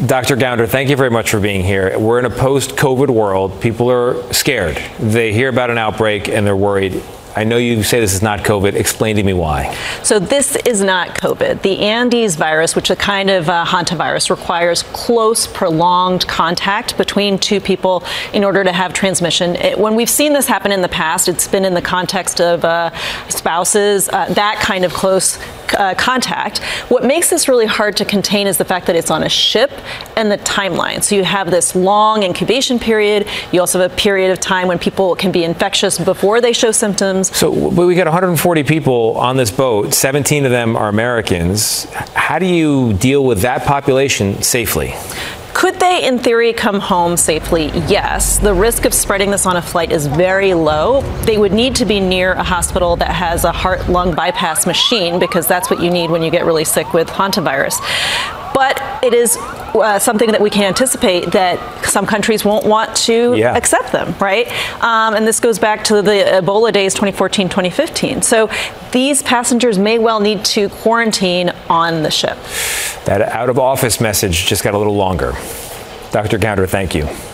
Dr. Gounder, thank you very much for being here. We're in a post-COVID world. People are scared. They hear about an outbreak and they're worried. I know you say this is not COVID. Explain to me why. So this is not COVID. The Andes virus, which is a kind of hantavirus, requires close, prolonged contact between two people in order to have transmission. When we've seen this happen in the past, it's been in the context of spouses, that kind of close contact. What makes this really hard to contain is the fact that it's on a ship and the timeline. So you have this long incubation period. You also have a period of time when people can be infectious before they show symptoms. So we got 140 people on this boat. 17 of them are Americans. How do you deal with that population safely? Could they, in theory, come home safely? Yes. The risk of spreading this on a flight is very low. They would need to be near a hospital that has a heart-lung bypass machine, because that's what you need when you get really sick with hantavirus. But it is something that we can anticipate that some countries won't want to accept them, right? And this goes back to the Ebola days, 2014, 2015. So these passengers may well need to quarantine on the ship. That out of office message just got a little longer. Dr. Gounder, thank you.